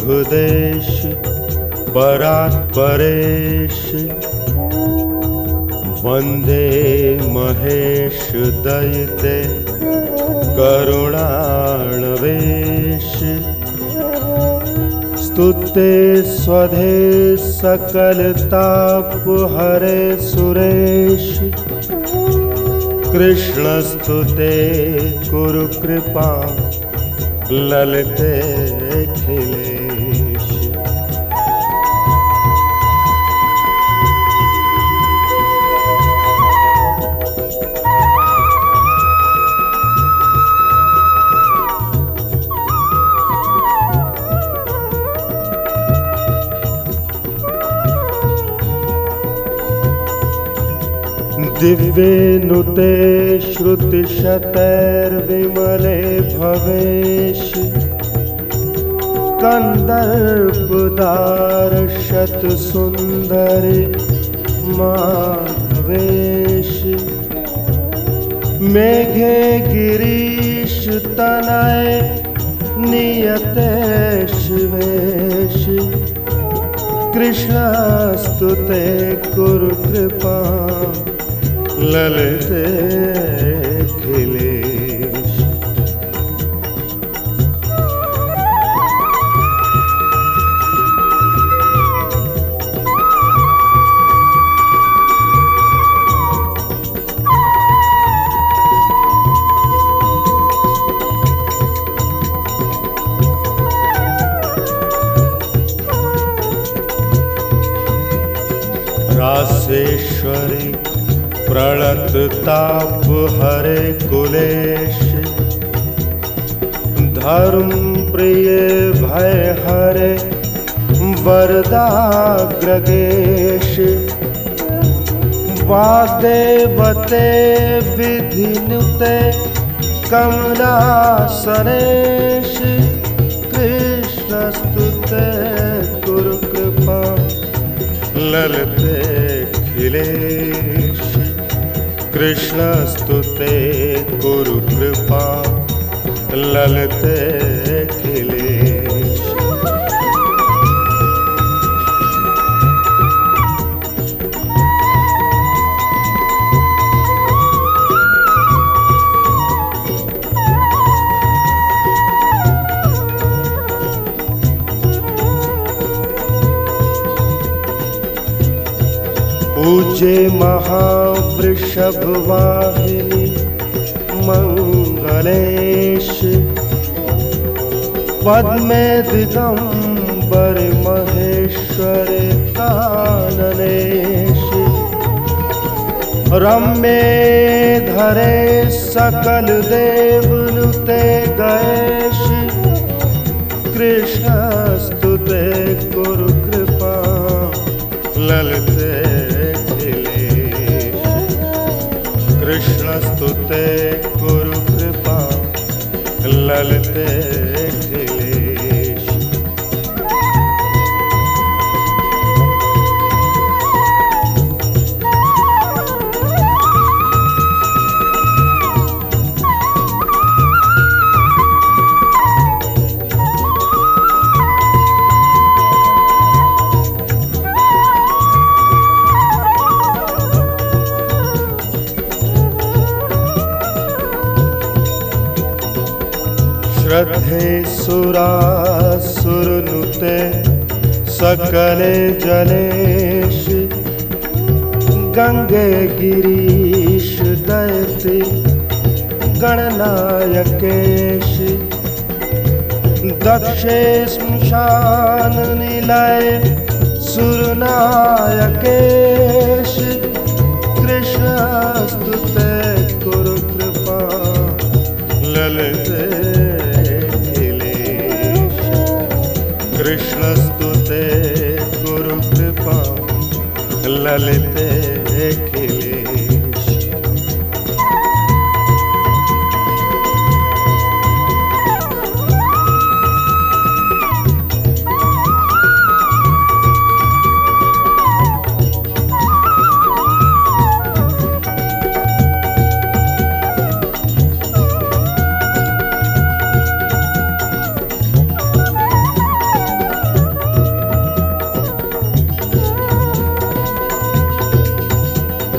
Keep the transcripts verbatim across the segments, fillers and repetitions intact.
शुभदेश परात्परेश वन्दे महेश दयिते करुणाणवेश स्तुते स्वधे सकलतापहरे सुरेश कृष्णस्तुते कुरु कृपा ललिते अखिलेश। दिव्येनुते श्रुतिशतैर्विमले भवेश कन्दर्पदारशतसुन्दरि माधवेश मेघे गिरीशतनय नियते शिवेश कृष्णस्तुते कुरु कृपा ललिते अखिलेश। रासेश्वरी प्रणत ताप हरे कुलेश धर्म प्रिय भय हरे वरदाग्रगेश वादेवते विधिनुते कमलासनेश कृष्णस्तुते कुरु कृपा ललिते अखिलेश कृष्णस्तुते कुरु कृपा ललिते अखिलेश। पूजे महावृषभवाहिनी मंगलेश पद्मे दिगंबर महेश्वर काननेश रम्ये धरे सकल देवनुते गएश कृष्णस्तुते कुरु कृपा ललिते कृष्णस्तुते कुरु कृपा ललिते अखिलेश। श्रद्धे सुरासुरनुते सकले जलेश गंगे गिरीश दयति गणनायकेश दक्षे श्मशान निलय सुरनायकेश कृष्णस्तुते कुरु कृपा ललिते कृष्णस्तुते कुरु कृपा ललिते अखिलेश।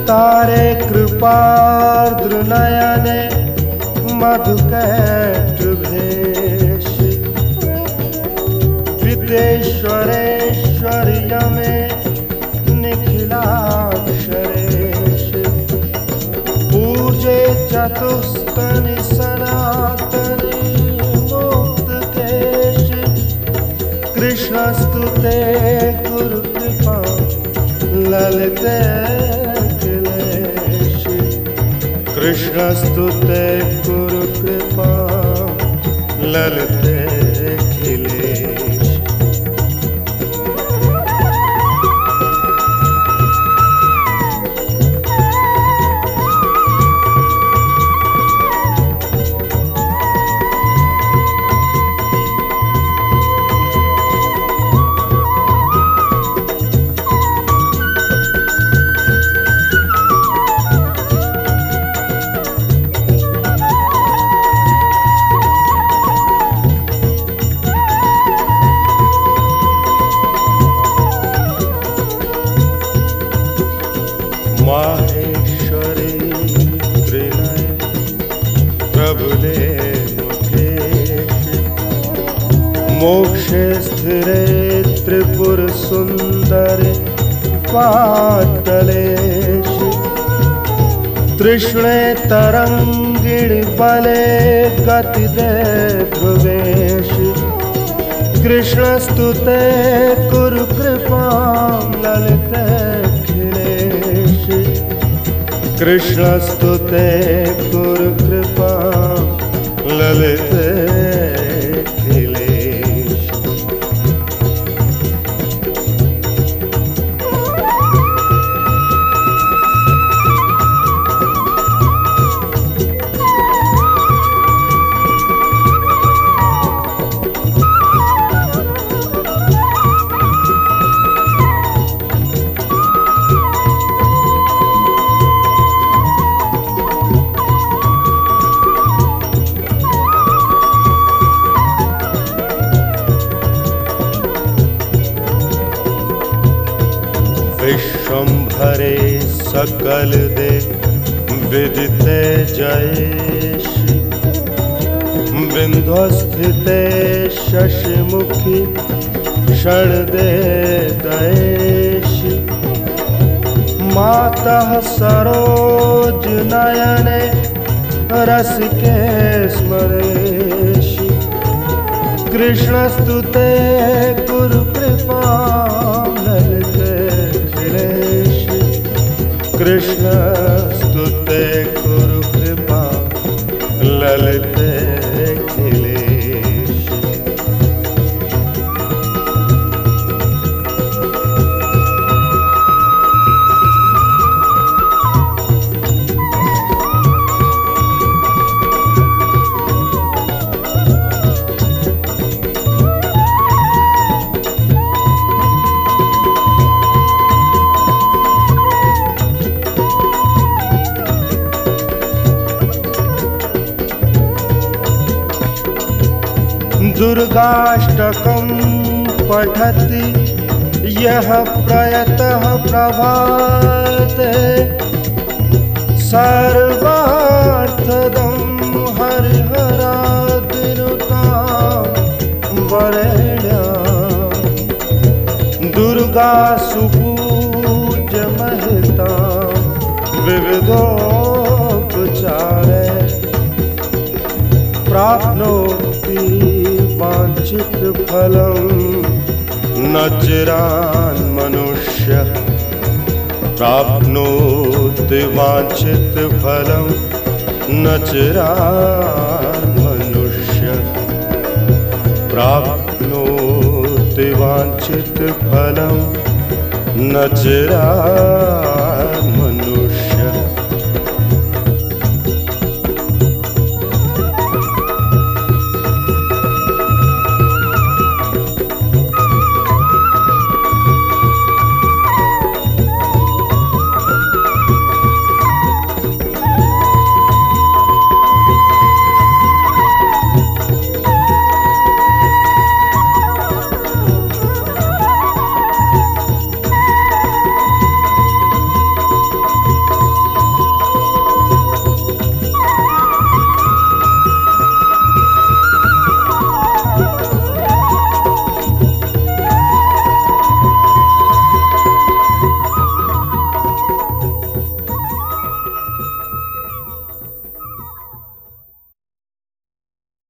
तारे कृपार्द्र नयने मधुकैटभेश विदेश्वरेश्वर्य में निखिलाक्षरेश पूजे चतुष्कनि सनातनि मुक्तकेश कृष्णस्तुते गुरु कृपा ललिते अखिलेश कृष्णस्तुते गुरु कृपा ललिते अखिलेश। माहेश्वरी त्रिनय प्रभुले मुखेश मोक्षे स्थिरे त्रिपुर सुंदरे पाटलेश तृष्णे तरंगिणी बले गति दे ध्रुवेश कृष्णस्तुते कुरु कृपा ललिते कृष्णस्तुते कुरु कृपा ललिते अखिलेश। विश्वंभरे सकल दे विदिते जयेश बिंध्वस्थिते शशिमुखी क्षण दे दयेश मातः सरोज नयने रसिके स्मरेश कृष्णस्तुते गुरु कृपा ललिते कृष्णस्तुते गुरु कृपा ललिते अखिलेश। दुर्गाष्टकं पठति यः प्रयतः प्रभाते सर्वार्थदं हरिहरादिनुतां वरेण्यां दुर्गा सुपूज्य महितां विविधोपचारे प्राप्नोति वांछित फलं न चिरान् मनुष्य प्राप्नोति वांछित फलं न चिरान् मनुष्य प्राप्नोति वांछित फलं न चिरान्